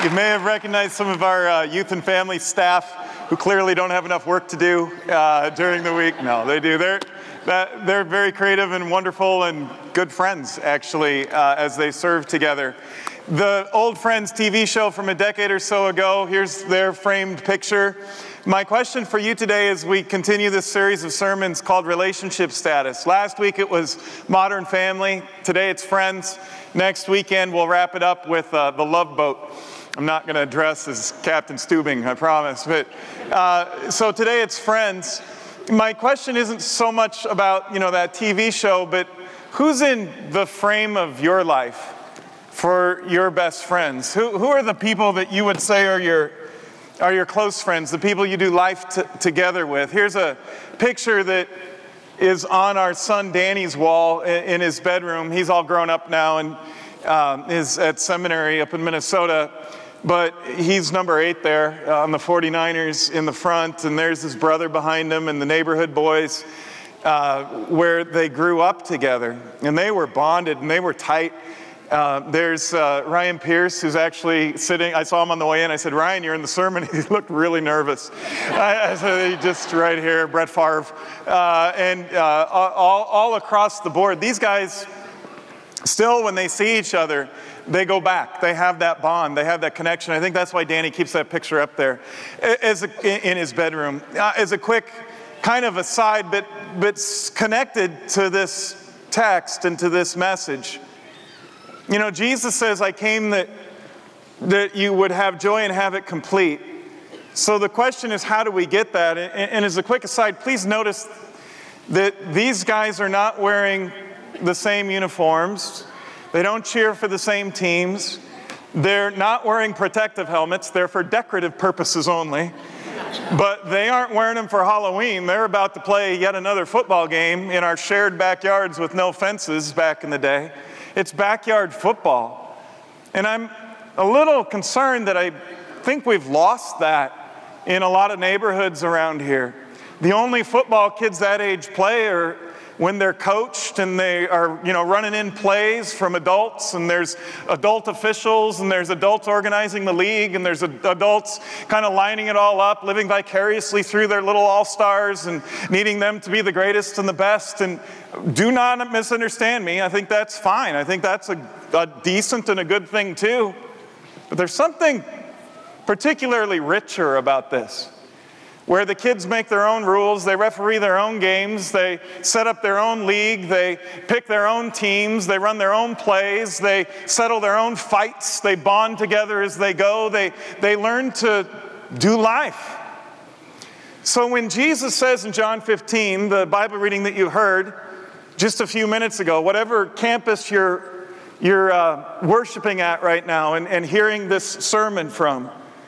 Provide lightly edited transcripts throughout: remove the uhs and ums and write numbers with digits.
You may have recognized some of our youth and family staff who clearly don't have enough work to do during the week. No, they do. They're very creative and wonderful and good friends, actually, as they serve together. The Old Friends TV show from a decade or so ago, here's their framed picture. My question for you today as we continue this series of sermons called Relationship Status. Last week it was Modern Family. Today it's Friends. Next weekend we'll wrap it up with The Love Boat. I'm not going to dress as Captain Stubing, I promise. But so today it's Friends. My question isn't so much about, that TV show, but who's in the frame of your life for your best friends? Who are the people that you would say are your close friends, the people you do life together with? Here's a picture that is on our son Danny's wall in his bedroom. He's all grown up now and is at seminary up in Minnesota. But he's number 8 there on the 49ers in the front, and there's his brother behind him and the neighborhood boys where they grew up together. And they were bonded and they were tight. There's Ryan Pierce, who's actually sitting. I saw him on the way in. I said, "Ryan, you're in the sermon." He looked really nervous. I said, "Just right here, Brett Favre." And all across the board, these guys, still when they see each other, they go back. They have that bond. They have that connection. I think that's why Danny keeps that picture up there in his bedroom. As a quick kind of aside, but connected to this text and to this message. Jesus says, "I came that you would have joy and have it complete." So the question is, how do we get that? And as a quick aside, please notice that these guys are not wearing the same uniforms. They don't cheer for the same teams. They're not wearing protective helmets. They're for decorative purposes only. But they aren't wearing them for Halloween. They're about to play yet another football game in our shared backyards with no fences back in the day. It's backyard football. And I'm a little concerned that I think we've lost that in a lot of neighborhoods around here. The only football kids that age play are when they're coached and they are, running in plays from adults, and there's adult officials, and there's adults organizing the league, and there's adults kind of lining it all up, living vicariously through their little all-stars and needing them to be the greatest and the best. And do not misunderstand me. I think that's fine. I think that's a decent and a good thing too. But there's something particularly richer about this, where the kids make their own rules, they referee their own games, they set up their own league, they pick their own teams, they run their own plays, they settle their own fights, they bond together as they go, they learn to do life. So when Jesus says in John 15, the Bible reading that you heard just a few minutes ago, whatever campus you're worshiping at right now and hearing this sermon from,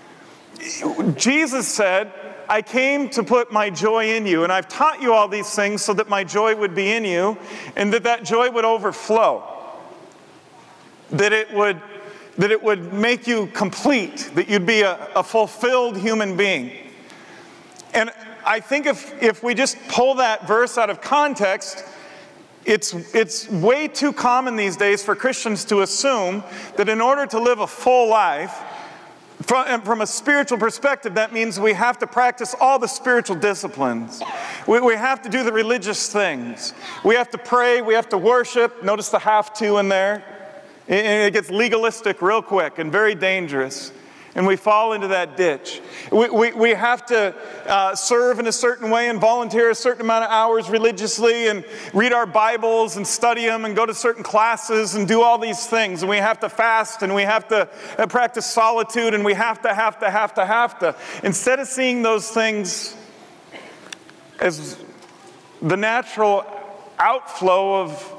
Jesus said, "I came to put my joy in you, and I've taught you all these things so that my joy would be in you, and that joy would overflow, that it would make you complete, that you'd be a fulfilled human being." And I think if we just pull that verse out of context, it's way too common these days for Christians to assume that in order to live a full life, from a spiritual perspective, that means we have to practice all the spiritual disciplines. We have to do the religious things. We have to pray. We have to worship. Notice the "have to" in there. It gets legalistic real quick and very dangerous. And we fall into that ditch. We have to serve in a certain way and volunteer a certain amount of hours religiously and read our Bibles and study them and go to certain classes and do all these things. And we have to fast and we have to practice solitude and we have to. Instead of seeing those things as the natural outflow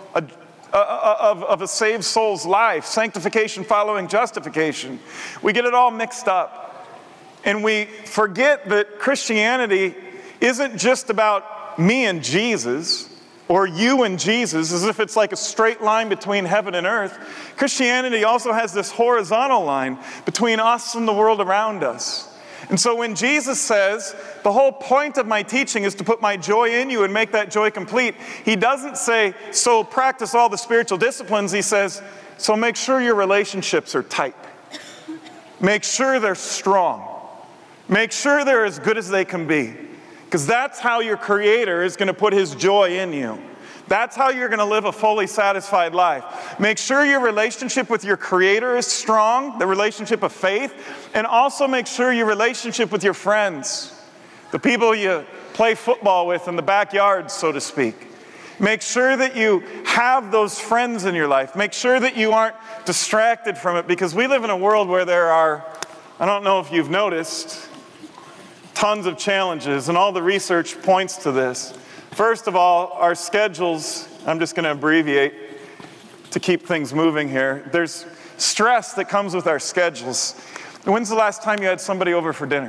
of a saved soul's life, sanctification following justification, we get it all mixed up. And we forget that Christianity isn't just about me and Jesus, or you and Jesus, as if it's like a straight line between heaven and earth. Christianity also has this horizontal line between us and the world around us. And so when Jesus says, the whole point of my teaching is to put my joy in you and make that joy complete, he doesn't say, so practice all the spiritual disciplines. He says, so make sure your relationships are tight. Make sure they're strong. Make sure they're as good as they can be. Because that's how your Creator is going to put His joy in you. That's how you're going to live a fully satisfied life. Make sure your relationship with your Creator is strong, the relationship of faith, and also make sure your relationship with your friends, the people you play football with in the backyard, so to speak. Make sure that you have those friends in your life. Make sure that you aren't distracted from it, because we live in a world where there are, I don't know if you've noticed, tons of challenges, and all the research points to this. First of all, our schedules, I'm just going to abbreviate to keep things moving here. There's stress that comes with our schedules. When's the last time you had somebody over for dinner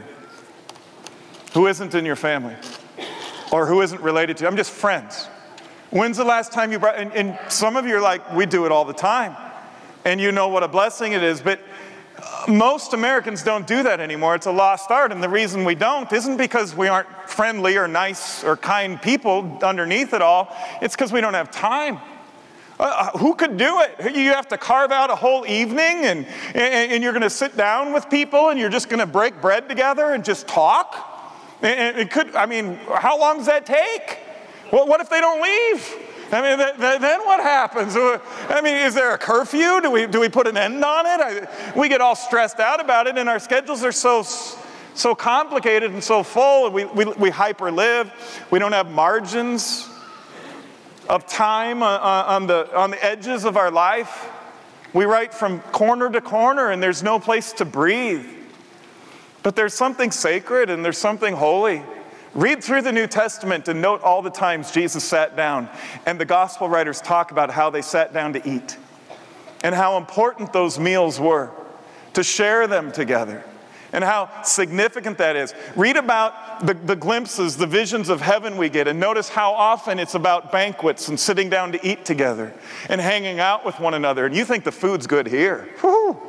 who isn't in your family or who isn't related to you? I'm just friends. When's the last time you brought, and some of you are like, we do it all the time, and you know what a blessing it is, but most Americans don't do that anymore. It's a lost art, and the reason we don't isn't because we aren't friendly or nice or kind people underneath it all. It's because we don't have time. Who could do it? You have to carve out a whole evening, and you're going to sit down with people, and you're just going to break bread together and just talk? And it could, I mean, how long does that take? Well, what if they don't leave? I mean, then what happens? I mean, is there a curfew? Do we put an end on it? We get all stressed out about it, and our schedules are so complicated and so full. We hyper live. We don't have margins of time on the edges of our life. We write from corner to corner, and there's no place to breathe. But there's something sacred and there's something holy. Read through the New Testament and note all the times Jesus sat down, and the gospel writers talk about how they sat down to eat and how important those meals were, to share them together, and how significant that is. Read about the glimpses, the visions of heaven we get, and notice how often it's about banquets and sitting down to eat together and hanging out with one another. And you think the food's good here. Whew.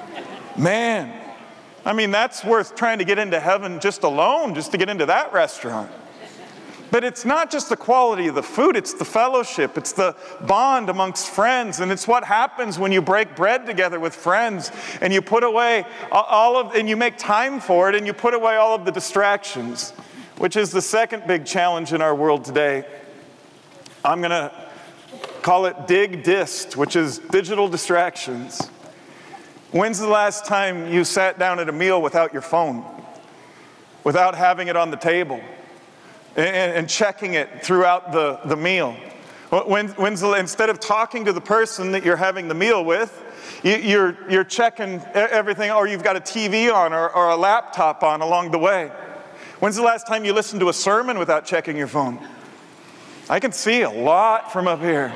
Man. I mean, that's worth trying to get into heaven just alone, just to get into that restaurant. But it's not just the quality of the food, it's the fellowship, it's the bond amongst friends, and it's what happens when you break bread together with friends, and you put away and you make time for it, and you put away all of the distractions, which is the second big challenge in our world today. I'm going to call it dig-dist, which is digital distractions. When's the last time you sat down at a meal without your phone, without having it on the table, and checking it throughout the meal? Instead of talking to the person that you're having the meal with, you're checking everything, or you've got a TV on or a laptop on along the way. When's the last time you listened to a sermon without checking your phone? I can see a lot from up here.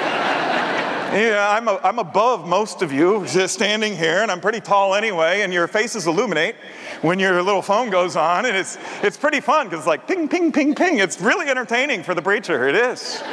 Yeah, I'm above most of you just standing here, and I'm pretty tall anyway, and your faces illuminate when your little phone goes on, and it's pretty fun because it's like ping, ping, ping, ping. It's really entertaining for the preacher. It is.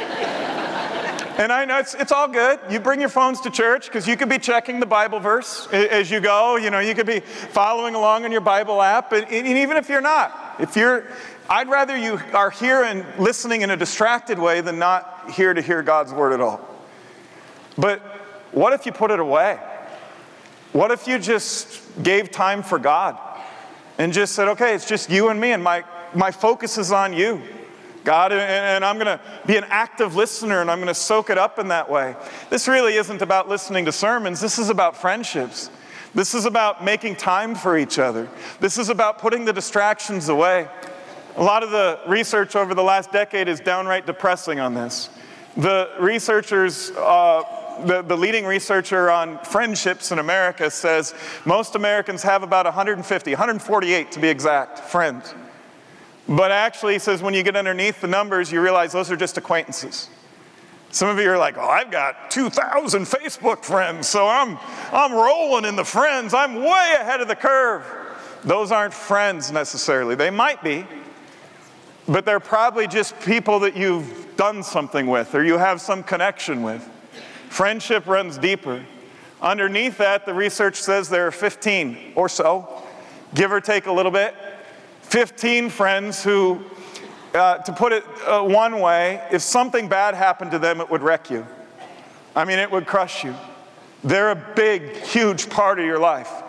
And I know it's all good. You bring your phones to church because you could be checking the Bible verse as you go. You know, you could be following along on your Bible app, and even if you're not, I'd rather you are here and listening in a distracted way than not here to hear God's word at all. But what if you put it away? What if you just gave time for God and just said, okay, it's just you and me, and my focus is on you, God, and I'm going to be an active listener, and I'm going to soak it up in that way. This really isn't about listening to sermons. This is about friendships. This is about making time for each other. This is about putting the distractions away. A lot of the research over the last decade is downright depressing on this. The researchers, the leading researcher on friendships in America says most Americans have about 148 to be exact, friends. But actually, he says when you get underneath the numbers, you realize those are just acquaintances. Some of you are like, oh, I've got 2,000 Facebook friends, so I'm rolling in the friends. I'm way ahead of the curve. Those aren't friends necessarily. They might be, but they're probably just people that you've done something with or you have some connection with. Friendship runs deeper. Underneath that, the research says there are 15 or so, give or take a little bit, 15 friends who, to put it one way, if something bad happened to them, it would wreck you. I mean, it would crush you. They're a big, huge part of your life.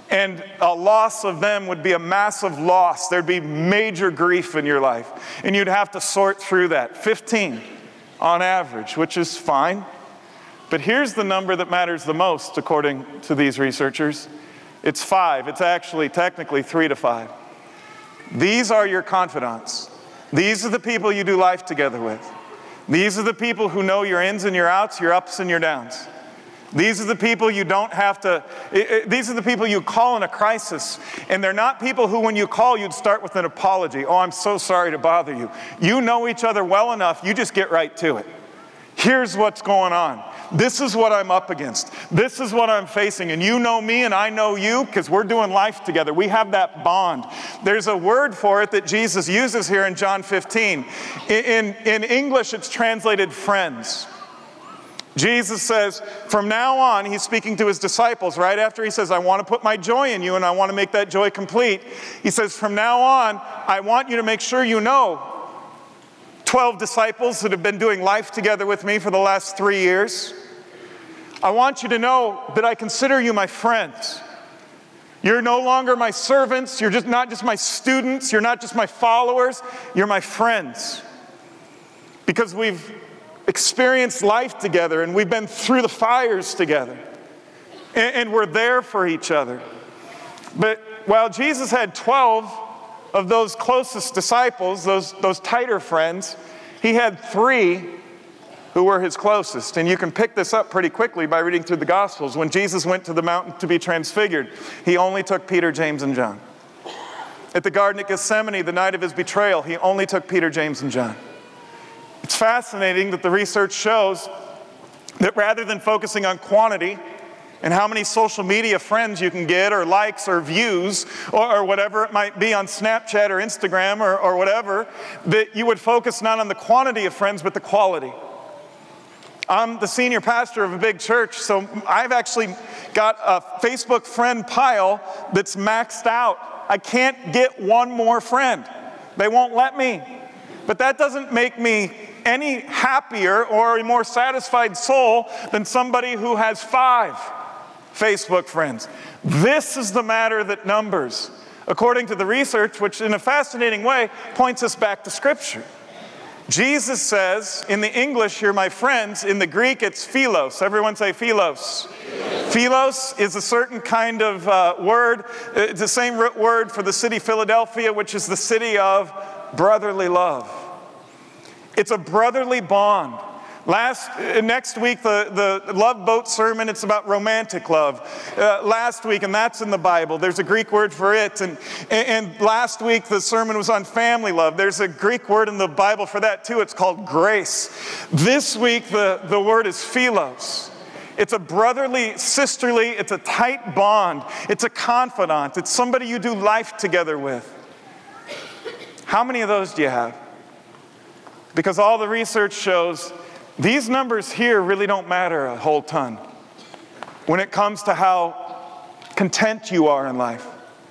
And a loss of them would be a massive loss. There'd be major grief in your life. And you'd have to sort through that. 15 on average, which is fine. But here's the number that matters the most, according to these researchers. It's 5. It's actually technically 3 to 5. These are your confidants. These are the people you do life together with. These are the people who know your ins and your outs, your ups and your downs. These are the people you don't have to, these are the people you call in a crisis. And they're not people who, when you call, you'd start with an apology. Oh, I'm so sorry to bother you. You know each other well enough, you just get right to it. Here's what's going on. This is what I'm up against. This is what I'm facing. And you know me and I know you because we're doing life together. We have that bond. There's a word for it that Jesus uses here in John 15. In English, it's translated friends. Jesus says, from now on, he's speaking to his disciples right after he says, I want to put my joy in you and I want to make that joy complete. He says, from now on, I want you to make sure you know 12 disciples that have been doing life together with me for the last 3 years. I want you to know that I consider you my friends. You're no longer my servants. You're just not just my students. You're not just my followers. You're my friends. Because we've experienced life together and we've been through the fires together. And we're there for each other. But while Jesus had 12 of those closest disciples, those tighter friends, he had 3 who were his closest. And you can pick this up pretty quickly by reading through the Gospels. When Jesus went to the mountain to be transfigured, he only took Peter, James, and John. At the Garden of Gethsemane, the night of his betrayal, he only took Peter, James, and John. It's fascinating that the research shows that rather than focusing on quantity and how many social media friends you can get or likes or views or whatever it might be on Snapchat or Instagram or whatever, that you would focus not on the quantity of friends but the quality. I'm the senior pastor of a big church, so I've actually got a Facebook friend pile that's maxed out. I can't get one more friend. They won't let me. But that doesn't make me any happier or a more satisfied soul than somebody who has 5 Facebook friends. This is the matter that numbers, according to the research, which in a fascinating way points us back to Scripture. Jesus says, in the English, you're my friends. In the Greek, it's philos. Everyone say philos. Philos is a certain kind of word. It's the same root word for the city Philadelphia, which is the city of brotherly love. It's a brotherly bond. Next week, the Love Boat sermon, it's about romantic love. Last week, and that's in the Bible, there's a Greek word for it. And last week, the sermon was on family love. There's a Greek word in the Bible for that too. It's called grace. This week, the word is philos. It's a brotherly, sisterly, it's a tight bond. It's a confidant. It's somebody you do life together with. How many of those do you have? Because all the research shows these numbers here really don't matter a whole ton when it comes to how content you are in life.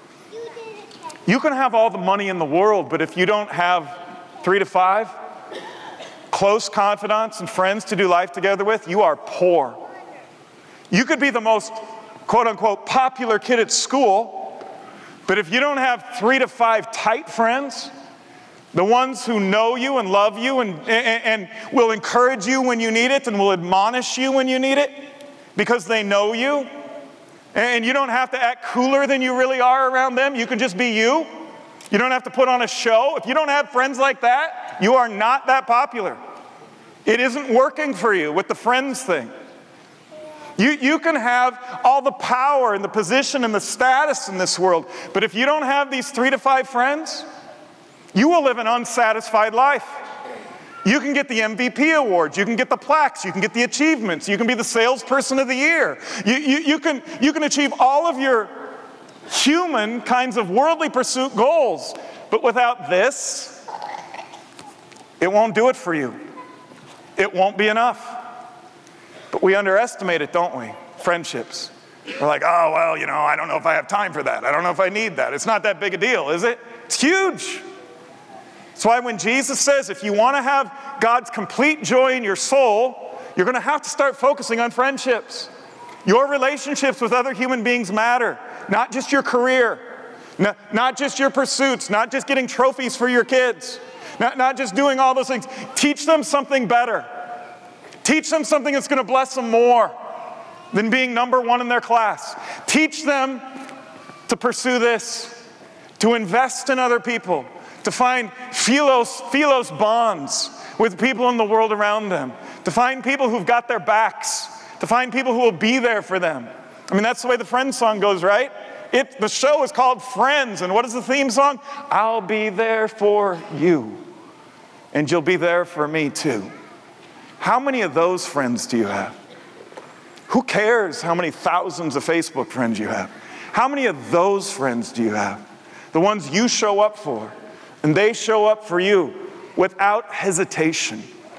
You can have all the money in the world, but if you don't have 3 to 5 close confidants and friends to do life together with, you are poor. You could be the most, quote unquote, popular kid at school, but if you don't have 3 to 5 tight friends, the ones who know you and love you and will encourage you when you need it and will admonish you when you need it because they know you. And you don't have to act cooler than you really are around them. You can just be you. You don't have to put on a show. If you don't have friends like that, you are not that popular. It isn't working for you with the friends thing. You can have all the power and the position and the status in this world, but if you don't have these 3 to 5 friends, you will live an unsatisfied life. You can get the MVP awards, you can get the plaques, you can get the achievements, you can be the salesperson of the year. You can achieve all of your human kinds of worldly pursuit goals, but without this, it won't do it for you. It won't be enough. But we underestimate it, don't we? Friendships. We're like, oh, well, I don't know if I have time for that. I don't know if I need that. It's not that big a deal, is it? It's huge. That's why when Jesus says, if you want to have God's complete joy in your soul, you're going to have to start focusing on friendships. Your relationships with other human beings matter, not just your career, not just your pursuits, not just getting trophies for your kids, not just doing all those things. Teach them something better. Teach them something that's going to bless them more than being number one in their class. Teach them to pursue this, to invest in other people, to find philos bonds with people in the world around them, to find people who've got their backs, to find people who will be there for them. I mean, that's the way the Friends song goes, right? The show is called Friends, and what is the theme song? I'll be there for you, and you'll be there for me too. How many of those friends do you have? Who cares how many thousands of Facebook friends you have? How many of those friends do you have? The ones you show up for, and they show up for you without hesitation.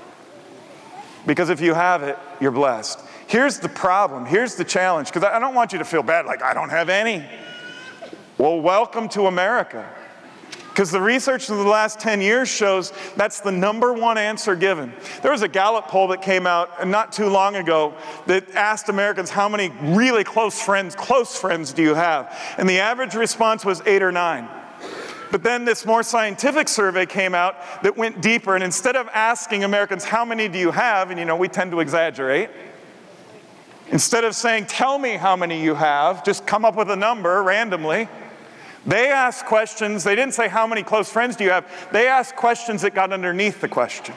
Because if you have it, you're blessed. Here's the problem. Here's the challenge. Because I don't want you to feel bad like I don't have any. Well, welcome to America. Because the research of the last 10 years shows that's the number one answer given. There was a Gallup poll that came out not too long ago that asked Americans how many really close friends do you have? And the average response was 8 or 9. But then this more scientific survey came out that went deeper, and instead of asking Americans how many do you have, and we tend to exaggerate, instead of saying tell me how many you have, just come up with a number randomly. They asked questions. They didn't say how many close friends do you have. They asked questions that got underneath the question.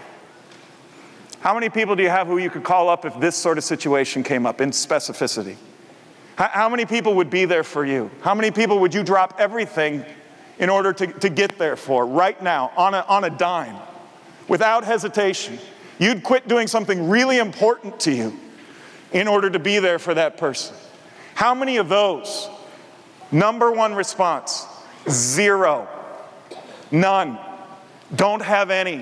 How many people do you have who you could call up if this sort of situation came up in specificity? How many people would be there for you? How many people would you drop everything in order to get there for right now on a dime without hesitation? You'd quit doing something really important to you in order to be there for that person. How many of those? Number one response, 0. None. Don't have any.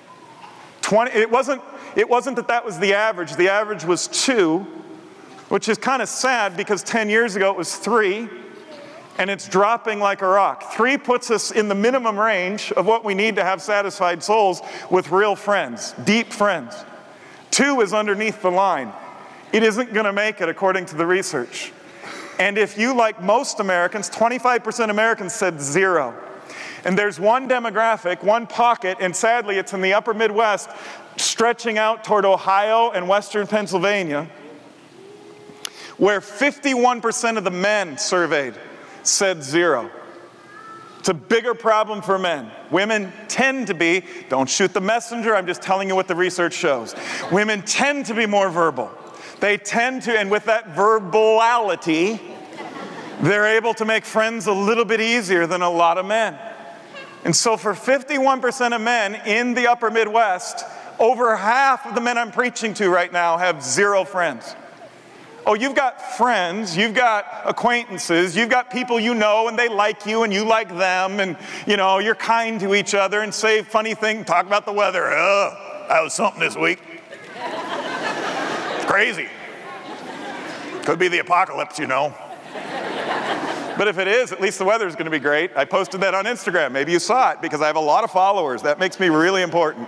20. It wasn't that was the average. The average was 2, which is kind of sad because 10 years ago it was 3, and it's dropping like a rock. 3 puts us in the minimum range of what we need to have satisfied souls with real friends, deep friends. 2 is underneath the line. It isn't going to make it according to the research. And if you, like most Americans, 25% Americans said 0. And there's one demographic, one pocket, and sadly it's in the upper Midwest, stretching out toward Ohio and western Pennsylvania, where 51% of the men surveyed said 0. It's a bigger problem for men. Women tend to be, don't shoot the messenger, I'm just telling you what the research shows. Women tend to be more verbal. They tend to, and with that verbality, they're able to make friends a little bit easier than a lot of men. And so for 51% of men in the upper Midwest, over half of the men I'm preaching to right now have 0 friends. Oh, you've got friends, you've got acquaintances, you've got people you know and they like you and you like them, and you're kind to each other and say funny things, talk about the weather. That was something this week. Crazy. Could be the apocalypse, But if it is, at least the weather's going to be great. I posted that on Instagram. Maybe you saw it because I have a lot of followers. That makes me really important.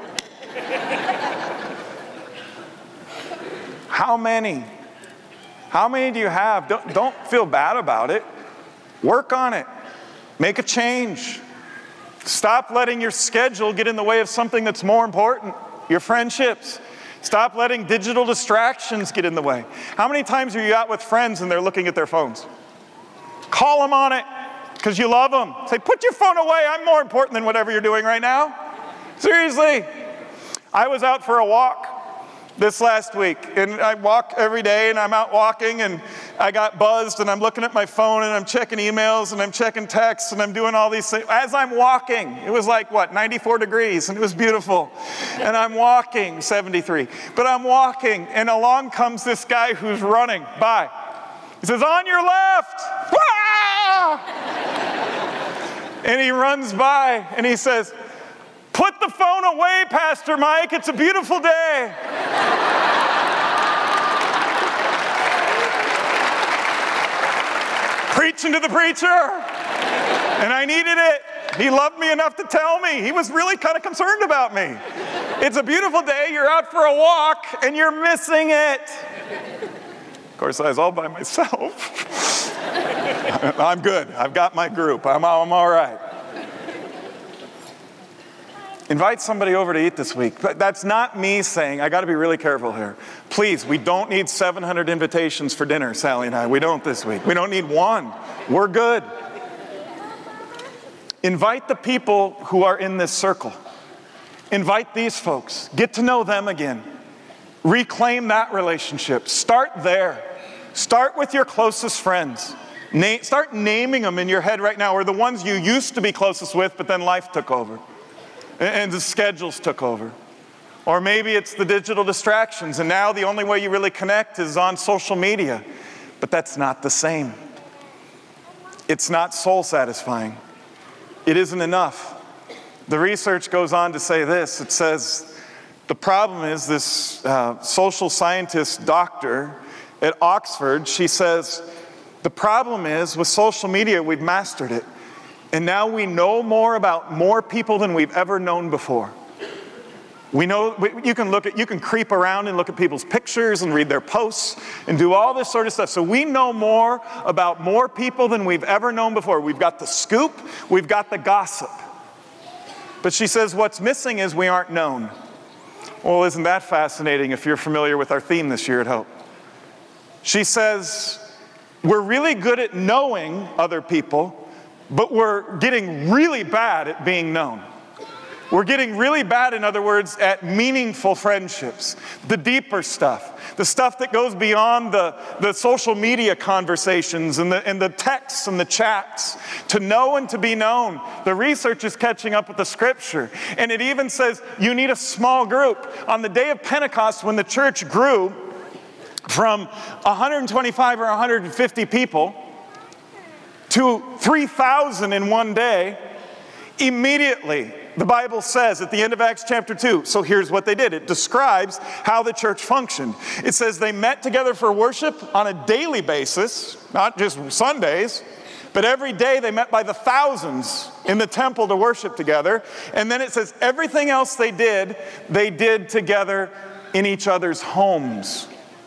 How many? How many do you have? Don't feel bad about it. Work on it. Make a change. Stop letting your schedule get in the way of something that's more important, your friendships. Stop letting digital distractions get in the way. How many times are you out with friends and they're looking at their phones? Call them on it because you love them. Say, put your phone away. I'm more important than whatever you're doing right now. Seriously. I was out for a walk this last week, and I walk every day, and I'm out walking, and I got buzzed, and I'm looking at my phone, and I'm checking emails, and I'm checking texts, and I'm doing all these things. As I'm walking, it was like, 94 degrees, and it was beautiful. And I'm walking, 73. But I'm walking, and along comes this guy who's running by. He says, on your left! Ah! And he runs by, and he says, put the phone away, Pastor Mike. It's a beautiful day. Preaching to the preacher. And I needed it. He loved me enough to tell me. He was really kind of concerned about me. It's a beautiful day. You're out for a walk, and you're missing it. course, I was all by myself. I'm good. I've got my group. I'm all right. Invite somebody over to eat this week. But that's not me saying, I got to be really careful here. Please, we don't need 700 invitations for dinner, Sally and I. We don't this week. We don't need one. We're good. Invite the people who are in this circle. Invite these folks. Get to know them again. Reclaim that relationship. Start there. Start with your closest friends. Start naming them in your head right now, or the ones you used to be closest with, but then life took over. And the schedules took over. Or maybe it's the digital distractions, and now the only way you really connect is on social media. But that's not the same. It's not soul satisfying. It isn't enough. The research goes on to say this. It says, the problem is this social scientist doctor at Oxford, she says, the problem is with social media, we've mastered it. And now we know more about more people than we've ever known before. We know, you can creep around and look at people's pictures and read their posts and do all this sort of stuff. So we know more about more people than we've ever known before. We've got the scoop, we've got the gossip. But she says what's missing is we aren't known. Well, isn't that fascinating if you're familiar with our theme this year at Hope? She says, we're really good at knowing other people, but we're getting really bad at being known. We're getting really bad, in other words, at meaningful friendships, the deeper stuff, the stuff that goes beyond the social media conversations and the texts and the chats, to know and to be known. The research is catching up with the scripture. And it even says you need a small group. On the day of Pentecost, when the church grew from 125 or 150 people to 3,000 in one day, immediately, the Bible says at the end of Acts chapter 2, so here's what they did. It describes how the church functioned. It says they met together for worship on a daily basis, not just Sundays, but every day they met by the thousands in the temple to worship together. And then it says everything else they did together in each other's homes.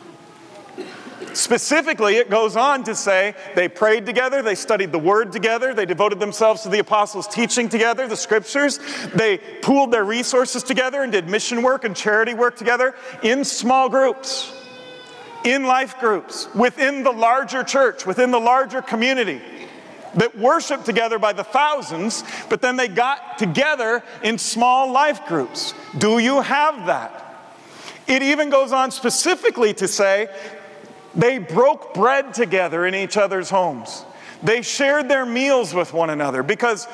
Specifically, it goes on to say they prayed together, they studied the Word together, they devoted themselves to the apostles' teaching together, the Scriptures. They pooled their resources together and did mission work and charity work together in small groups, in life groups, within the larger church, within the larger community that worshiped together by the thousands, but then they got together in small life groups. Do you have that? It even goes on specifically to say they broke bread together in each other's homes. They shared their meals with one another because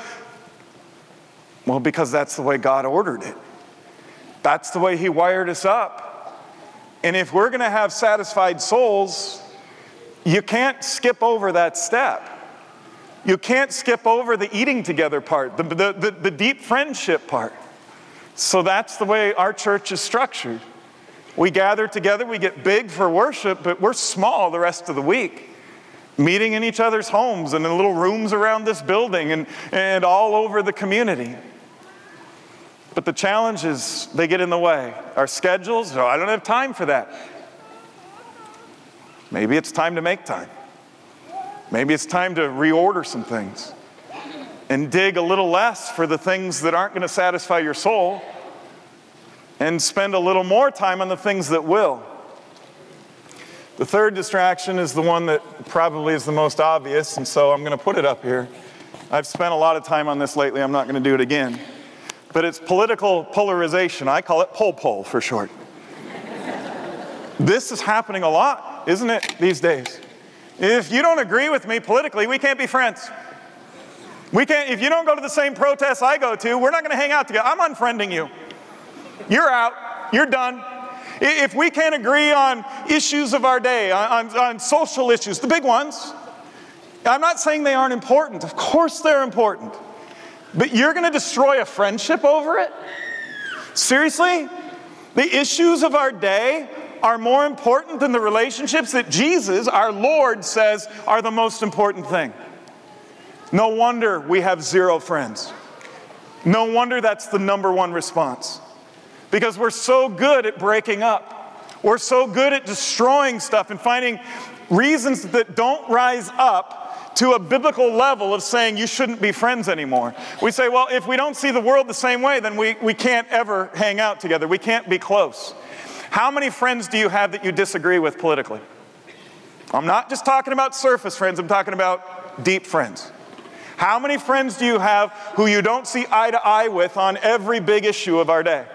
that's the way God ordered it. That's the way He wired us up. And if we're going to have satisfied souls, you can't skip over that step. You can't skip over the eating together part, the deep friendship part. So that's the way our church is structured. We gather together, we get big for worship, but we're small the rest of the week. Meeting in each other's homes and in little rooms around this building and all over the community. But the challenge is they get in the way. Our schedules, I don't have time for that. Maybe it's time to make time. Maybe it's time to reorder some things and dig a little less for the things that aren't going to satisfy your soul, and spend a little more time on the things that will. The third distraction is the one that probably is the most obvious, and so I'm going to put it up here. I've spent a lot of time on this lately. I'm not going to do it again. But it's political polarization. I call it pol for short. This is happening a lot, isn't it, these days? If you don't agree with me politically, we can't be friends. If you don't go to the same protests I go to, we're not going to hang out together. I'm unfriending you. You're out. You're done. If we can't agree on issues of our day, on social issues, the big ones, I'm not saying they aren't important. Of course they're important. But you're going to destroy a friendship over it? Seriously? The issues of our day are more important than the relationships that Jesus, our Lord, says are the most important thing. No wonder we have zero friends. No wonder that's the number one response. Because we're so good at breaking up. We're so good at destroying stuff and finding reasons that don't rise up to a biblical level of saying you shouldn't be friends anymore. We say, well, if we don't see the world the same way, then we can't ever hang out together. We can't be close. How many friends do you have that you disagree with politically? I'm not just talking about surface friends, I'm talking about deep friends. How many friends do you have who you don't see eye to eye with on every big issue of our day?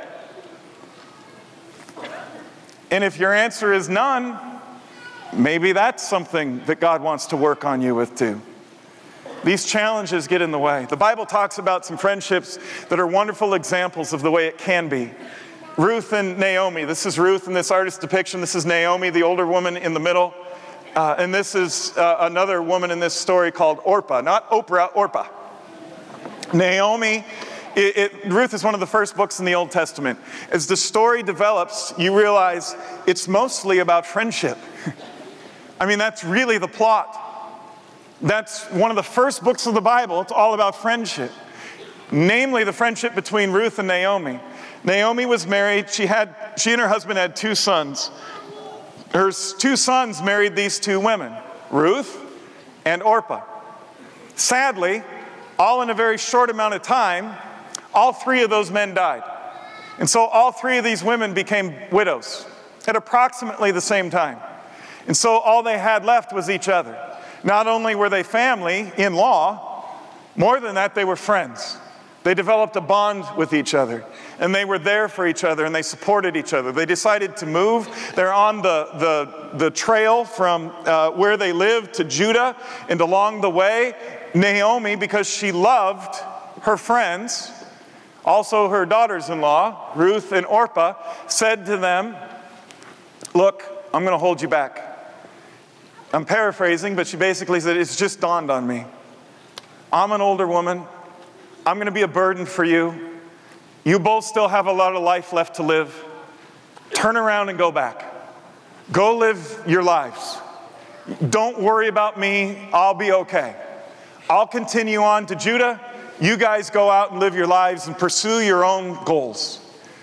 And if your answer is none, maybe that's something that God wants to work on you with too. These challenges get in the way. The Bible talks about some friendships that are wonderful examples of the way it can be. Ruth and Naomi. This is Ruth in this artist depiction. This is Naomi, the older woman in the middle. And this is another woman in this story called Orpah. Not Oprah, Orpah. Naomi, Ruth is one of the first books in the Old Testament. As the story develops, you realize it's mostly about friendship. I mean, that's really the plot. That's one of the first books of the Bible. It's all about friendship. Namely, the friendship between Ruth and Naomi. Naomi was married. She and her husband had 2 sons. Her 2 sons married these 2 women, Ruth and Orpah. Sadly, all in a very short amount of time, all 3 of those men died. And so all 3 of these women became widows at approximately the same time. And so all they had left was each other. Not only were they family in law, more than that, they were friends. They developed a bond with each other, and they were there for each other, and they supported each other. They decided to move. They're on the trail from where they lived to Judah, and along the way, Naomi, because she loved her friends, also her daughters-in-law, Ruth and Orpah, said to them, look, I'm going to hold you back. I'm paraphrasing, but she basically said, it's just dawned on me. I'm an older woman. I'm going to be a burden for you. You both still have a lot of life left to live. Turn around and go back. Go live your lives. Don't worry about me. I'll be okay. I'll continue on to Judah. You guys go out and live your lives and pursue your own goals.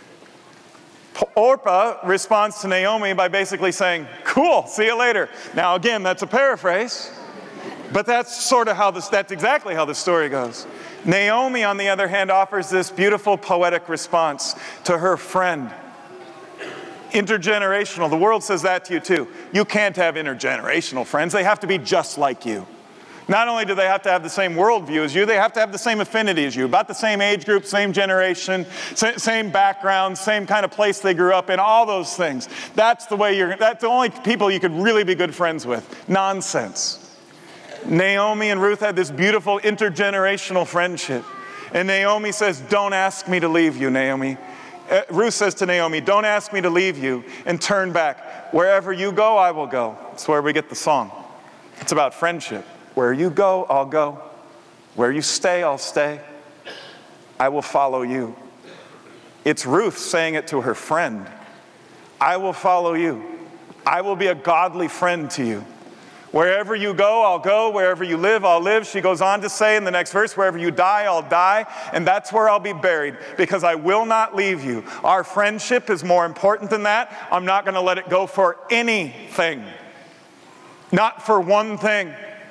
Orpah responds to Naomi by basically saying, cool, see you later. Now again, that's a paraphrase, but that's exactly how the story goes. Naomi, on the other hand, offers this beautiful poetic response to her friend. Intergenerational. The world says that to you too. You can't have intergenerational friends. They have to be just like you. Not only do they have to have the same worldview as you, they have to have the same affinity as you, about the same age group, same generation, same background, same kind of place they grew up in, all those things. That's the only people you could really be good friends with. Nonsense. Naomi and Ruth had this beautiful intergenerational friendship. And Naomi says, don't ask me to leave you, Naomi. Ruth says to Naomi, don't ask me to leave you and turn back. Wherever you go, I will go. That's where we get the song. It's about friendship. Where you go, I'll go. Where you stay, I'll stay. I will follow you. It's Ruth saying it to her friend. I will follow you. I will be a godly friend to you. Wherever you go, I'll go. Wherever you live, I'll live. She goes on to say in the next verse, wherever you die, I'll die. And that's where I'll be buried, because I will not leave you. Our friendship is more important than that. I'm not going to let it go for anything. Not for one thing.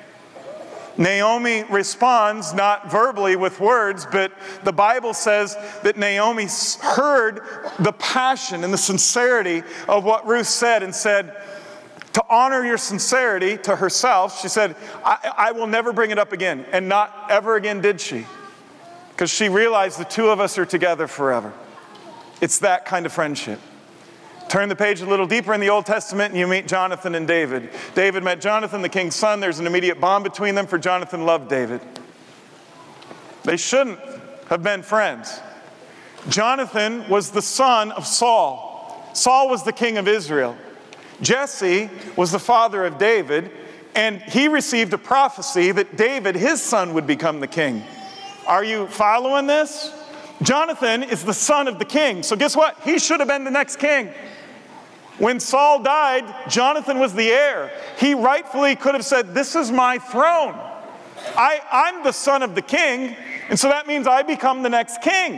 Naomi responds, not verbally with words, but the Bible says that Naomi heard the passion and the sincerity of what Ruth said, and said, to honor your sincerity to herself, she said, I will never bring it up again. And not ever again did she. Because she realized the 2 of us are together forever. It's that kind of friendship. Turn the page a little deeper in the Old Testament and you meet Jonathan and David. David met Jonathan, the king's son. There's an immediate bond between them, for Jonathan loved David. They shouldn't have been friends. Jonathan was the son of Saul. Saul was the king of Israel. Jesse was the father of David, and he received a prophecy that David, his son, would become the king. Are you following this? Jonathan is the son of the king, so guess what? He should have been the next king. When Saul died, Jonathan was the heir. He rightfully could have said, this is my throne. I'm the son of the king, and so that means I become the next king.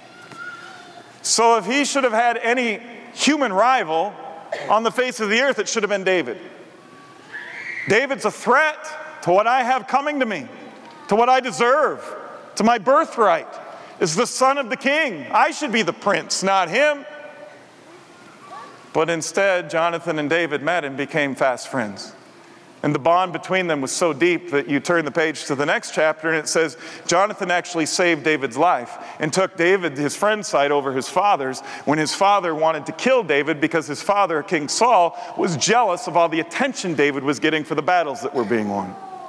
So if he should have had any human rival on the face of the earth, it should have been David. David's a threat to what I have coming to me, to what I deserve, to my birthright. Is the son of the king. I should be the prince, not him. But instead, Jonathan and David met and became fast friends. And the bond between them was so deep that you turn the page to the next chapter and it says, Jonathan actually saved David's life and took David, his friend's side, over his father's when his father wanted to kill David because his father, King Saul, was jealous of all the attention David was getting for the battles that were being won.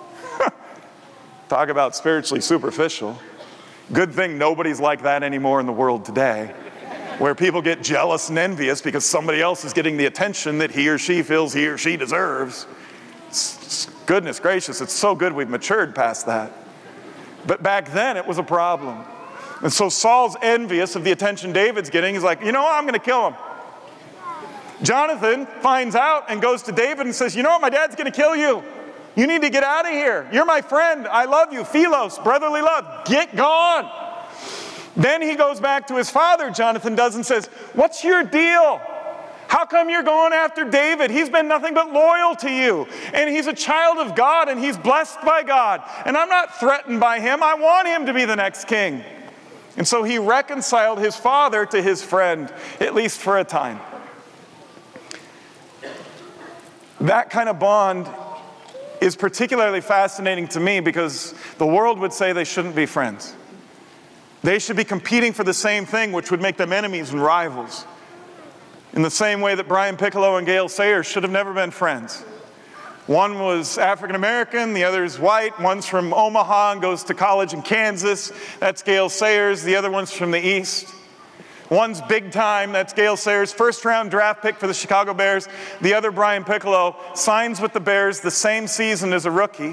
Talk about spiritually superficial. Good thing nobody's like that anymore in the world today, where people get jealous and envious because somebody else is getting the attention that he or she feels he or she deserves. Goodness gracious, it's so good we've matured past that. But back then it was a problem. And so Saul's envious of the attention David's getting. He's like, you know what, I'm going to kill him. Jonathan finds out and goes to David and says, you know what, my dad's going to kill you. You need to get out of here. You're my friend. I love you. Philos, brotherly love. Get gone. Then he goes back to his father, Jonathan does, and says, what's your deal? How come you're going after David? He's been nothing but loyal to you. And he's a child of God, and he's blessed by God. And I'm not threatened by him. I want him to be the next king. And so he reconciled his father to his friend, at least for a time. That kind of bond is particularly fascinating to me because the world would say they shouldn't be friends. They should be competing for the same thing, which would make them enemies and rivals. In the same way that Brian Piccolo and Gale Sayers should have never been friends. One was African American, the other is white. One's from Omaha and goes to college in Kansas. That's Gale Sayers. The other one's from the East. One's big time, that's Gale Sayers, first round draft pick for the Chicago Bears. The other, Brian Piccolo, signs with the Bears the same season as a rookie,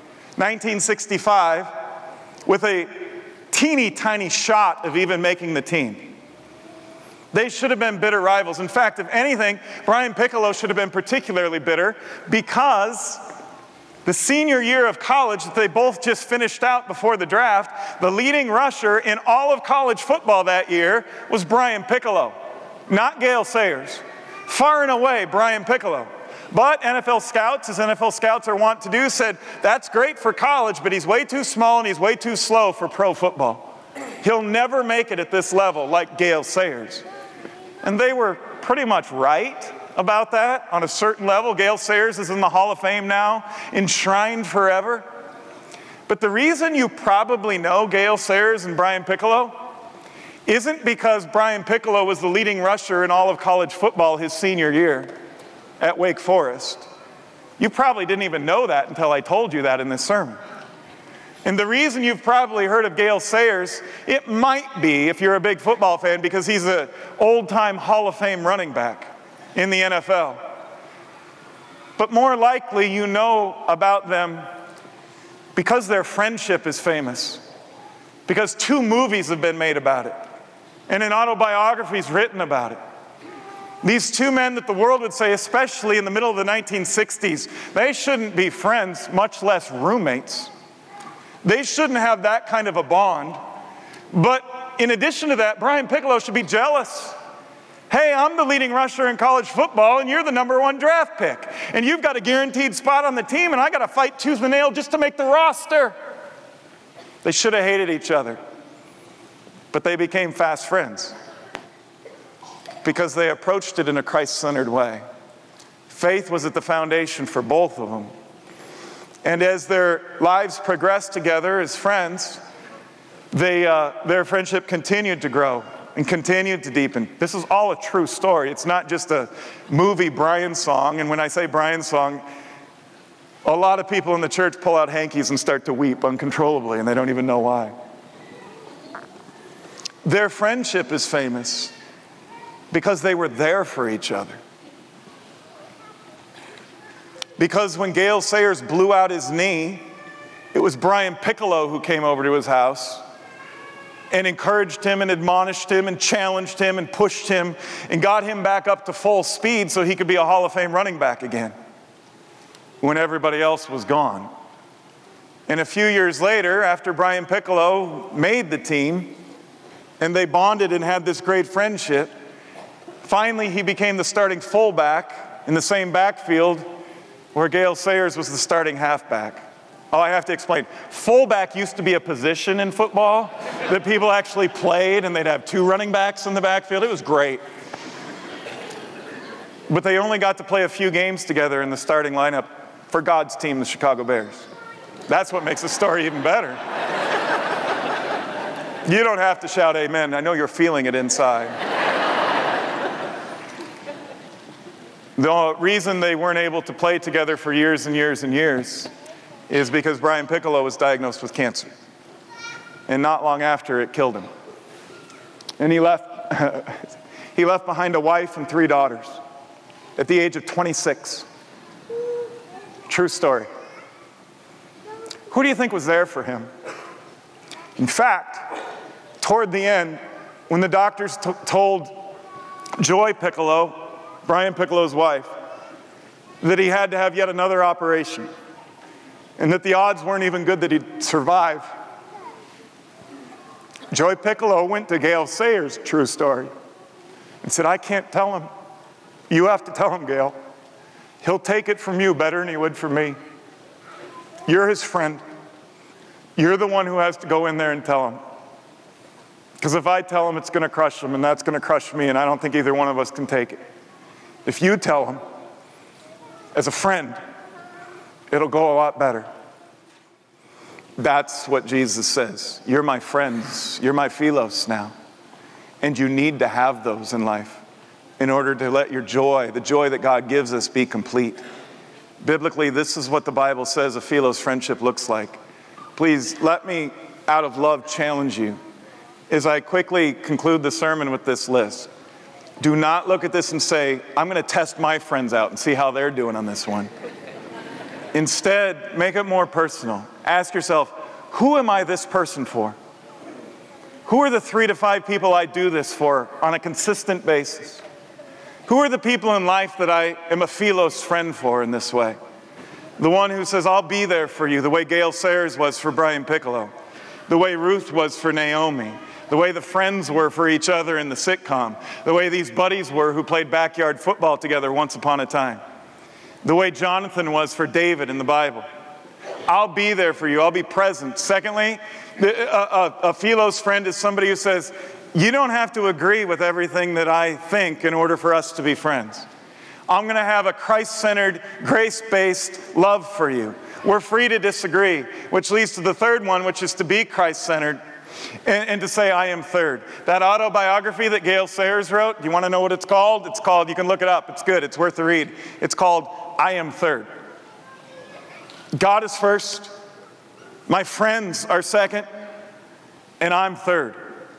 1965, with a teeny tiny shot of even making the team. They should have been bitter rivals. In fact, if anything, Brian Piccolo should have been particularly bitter because the senior year of college that they both just finished out before the draft, the leading rusher in all of college football that year was Brian Piccolo, not Gale Sayers. Far and away, Brian Piccolo. But NFL scouts, as NFL scouts are wont to do, said, that's great for college, but he's way too small and he's way too slow for pro football. He'll never make it at this level like Gale Sayers. And they were pretty much right about that on a certain level. Gale Sayers is in the Hall of Fame now, enshrined forever. But the reason you probably know Gale Sayers and Brian Piccolo isn't because Brian Piccolo was the leading rusher in all of college football his senior year at Wake Forest. You probably didn't even know that until I told you that in this sermon. And the reason you've probably heard of Gale Sayers, it might be, if you're a big football fan, because he's an old-time Hall of Fame running back in the NFL. But more likely you know about them because their friendship is famous, because 2 movies have been made about it, and an autobiography is written about it. These 2 men that the world would say, especially in the middle of the 1960s, they shouldn't be friends, much less roommates. They shouldn't have that kind of a bond. But in addition to that, Brian Piccolo should be jealous. Hey, I'm the leading rusher in college football, and you're the #1 draft pick. And you've got a guaranteed spot on the team, and I got to fight tooth and nail just to make the roster. They should have hated each other. But they became fast friends because they approached it in a Christ-centered way. Faith was at the foundation for both of them. And as their lives progressed together as friends, their friendship continued to grow and continued to deepen. This is all a true story. It's not just a movie Brian song. And when I say Brian song, a lot of people in the church pull out hankies and start to weep uncontrollably, and they don't even know why. Their friendship is famous because they were there for each other. Because when Gale Sayers blew out his knee, it was Brian Piccolo who came over to his house and encouraged him and admonished him and challenged him and pushed him and got him back up to full speed so he could be a Hall of Fame running back again when everybody else was gone. And a few years later, after Brian Piccolo made the team and they bonded and had this great friendship, finally he became the starting fullback in the same backfield where Gale Sayers was the starting halfback. Oh, I have to explain. Fullback used to be a position in football that people actually played, and they'd have 2 running backs in the backfield. It was great. But they only got to play a few games together in the starting lineup for God's team, the Chicago Bears. That's what makes the story even better. You don't have to shout amen. I know you're feeling it inside. The reason they weren't able to play together for years and years and years is because Brian Piccolo was diagnosed with cancer. And not long after, it killed him. And he left behind a wife and 3 daughters at the age of 26. True story. Who do you think was there for him? In fact, toward the end, when the doctors told Joy Piccolo, Brian Piccolo's wife, that he had to have yet another operation, and that the odds weren't even good that he'd survive, Joy Piccolo went to Gale Sayers, true story, and said, I can't tell him. You have to tell him, Gale. He'll take it from you better than he would from me. You're his friend. You're the one who has to go in there and tell him. Because if I tell him, it's going to crush him, and that's going to crush me, and I don't think either one of us can take it. If you tell him, as a friend, it'll go a lot better. That's what Jesus says. You're my friends. You're my philos now. And you need to have those in life in order to let your joy, the joy that God gives us, be complete. Biblically, this is what the Bible says a philos friendship looks like. Please let me, out of love, challenge you as I quickly conclude the sermon with this list. Do not look at this and say, I'm going to test my friends out and see how they're doing on this one. Instead, make it more personal. Ask yourself, who am I this person for? Who are the 3 to 5 people I do this for on a consistent basis? Who are the people in life that I am a philos friend for in this way? The one who says, I'll be there for you, the way Gale Sayers was for Brian Piccolo, the way Ruth was for Naomi, the way the friends were for each other in the sitcom, the way these buddies were who played backyard football together once upon a time, the way Jonathan was for David in the Bible. I'll be there for you. I'll be present. Secondly, a philos friend is somebody who says, you don't have to agree with everything that I think in order for us to be friends. I'm going to have a Christ-centered, grace-based love for you. We're free to disagree, which leads to the third one, which is to be Christ-centered and to say, I am third. That autobiography that Gale Sayers wrote, do you want to know what it's called? It's called, you can look it up. It's good. It's worth the read. It's called, I am third. God is first. My friends are second. And I'm third.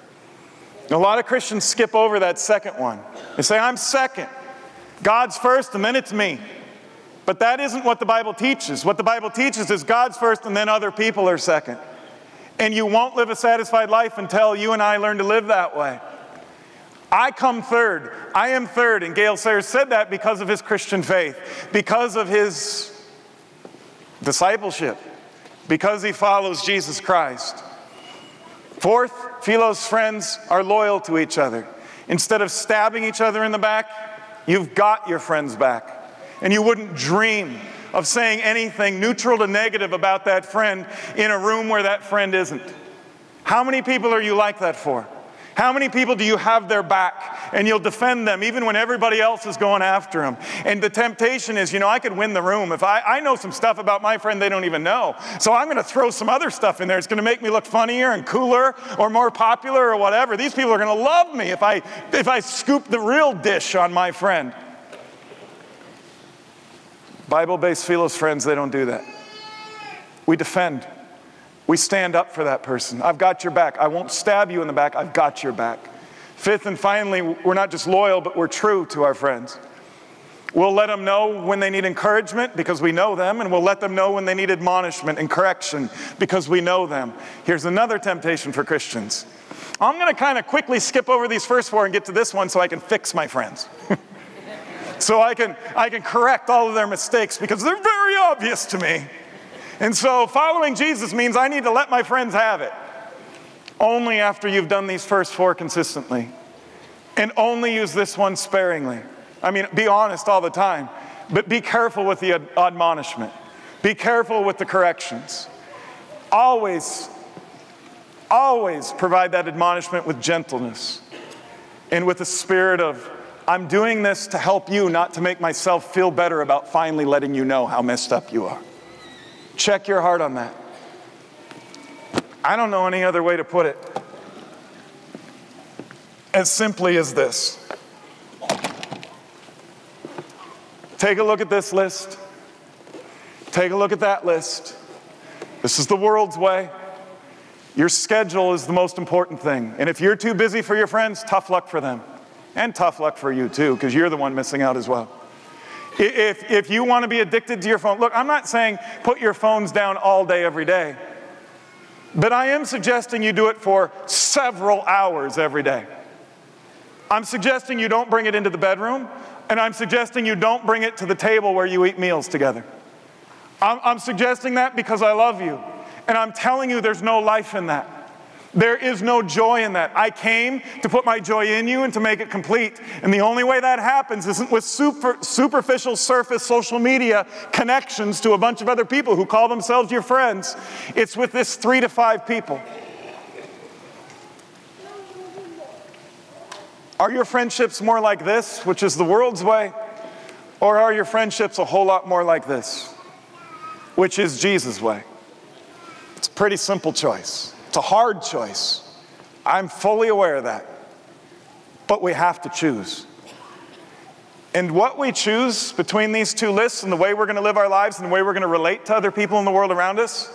A lot of Christians skip over that second one. They say, I'm second. God's first, and then it's me. But that isn't what the Bible teaches. What the Bible teaches is God's first, and then other people are second. And you won't live a satisfied life until you and I learn to live that way. I come third. I am third. And Gale Sayers said that because of his Christian faith, because of his discipleship, because he follows Jesus Christ. Fourth, philos friends are loyal to each other. Instead of stabbing each other in the back, you've got your friend's back. And you wouldn't dream of saying anything neutral to negative about that friend in a room where that friend isn't. How many people are you like that for? How many people do you have their back and you'll defend them even when everybody else is going after them? And the temptation is, I could win the room. If I know some stuff about my friend they don't even know. So I'm going to throw some other stuff in there. It's going to make me look funnier and cooler or more popular or whatever. These people are going to love me if I scoop the real dish on my friend. Bible-based philos friends, they don't do that. We defend. We stand up for that person. I've got your back. I won't stab you in the back. I've got your back. Fifth and finally, we're not just loyal, but we're true to our friends. We'll let them know when they need encouragement because we know them, and we'll let them know when they need admonishment and correction because we know them. Here's another temptation for Christians. I'm going to kind of quickly skip over these first 4 and get to this one so I can fix my friends. So I can correct all of their mistakes because they're very obvious to me. And so following Jesus means I need to let my friends have it. Only after you've done these first 4 consistently. And only use this one sparingly. I mean, be honest all the time. But be careful with the admonishment. Be careful with the corrections. Always provide that admonishment with gentleness and with a spirit of, I'm doing this to help you, not to make myself feel better about finally letting you know how messed up you are. Check your heart on that. I don't know any other way to put it. As simply as this. Take a look at this list. Take a look at that list. This is the world's way. Your schedule is the most important thing. And if you're too busy for your friends, tough luck for them. And tough luck for you too, because you're the one missing out as well. If you want to be addicted to your phone, look, I'm not saying put your phones down all day, every day. But I am suggesting you do it for several hours every day. I'm suggesting you don't bring it into the bedroom, and I'm suggesting you don't bring it to the table where you eat meals together. I'm suggesting that because I love you, and I'm telling you there's no life in that. There is no joy in that. I came to put my joy in you and to make it complete. And the only way that happens isn't with superficial surface social media connections to a bunch of other people who call themselves your friends. It's with this 3 to 5 people. Are your friendships more like this, which is the world's way? Or are your friendships a whole lot more like this, which is Jesus' way? It's a pretty simple choice. It's a hard choice. I'm fully aware of that. But we have to choose. And what we choose between these two lists and the way we're going to live our lives and the way we're going to relate to other people in the world around us,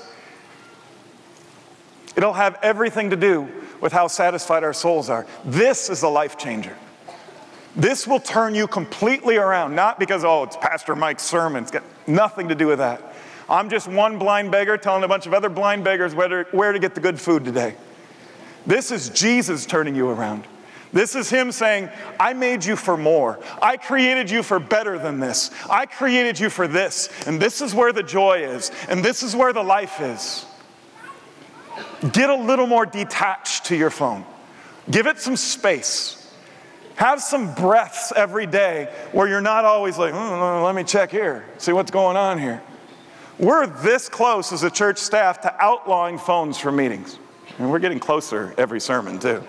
it'll have everything to do with how satisfied our souls are. This is a life changer. This will turn you completely around, not because, it's Pastor Mike's sermon. It's got nothing to do with that. I'm just one blind beggar telling a bunch of other blind beggars where to get the good food today. This is Jesus turning you around. This is Him saying, I made you for more. I created you for better than this. I created you for this. And this is where the joy is. And this is where the life is. Get a little more detached to your phone. Give it some space. Have some breaths every day where you're not always like, let me check here, see what's going on here. We're this close as a church staff to outlawing phones for meetings. And we're getting closer every sermon too.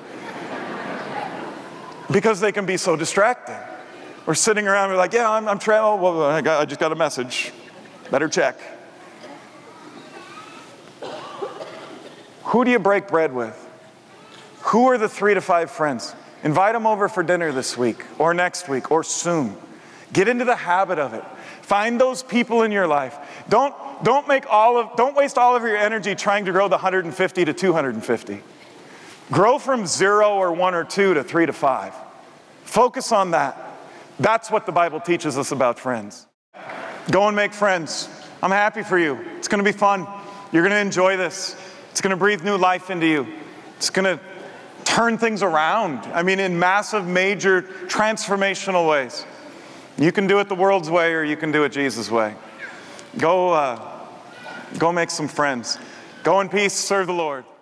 Because they can be so distracting. We're sitting around, we're like, I'm traveling. Well, I just got a message. Better check. Who do you break bread with? Who are the 3 to 5 friends? Invite them over for dinner this week or next week or soon. Get into the habit of it. Find those people in your life. Don't waste all of your energy trying to grow the 150 to 250. Grow from 0 or 1 or 2 to 3 to 5. Focus on that. That's what the Bible teaches us about friends. Go and make friends. I'm happy for you. It's going to be fun. You're going to enjoy this. It's going to breathe new life into you. It's going to turn things around. In massive, major, transformational ways. You can do it the world's way or you can do it Jesus' way. Go make some friends. Go in peace, serve the Lord.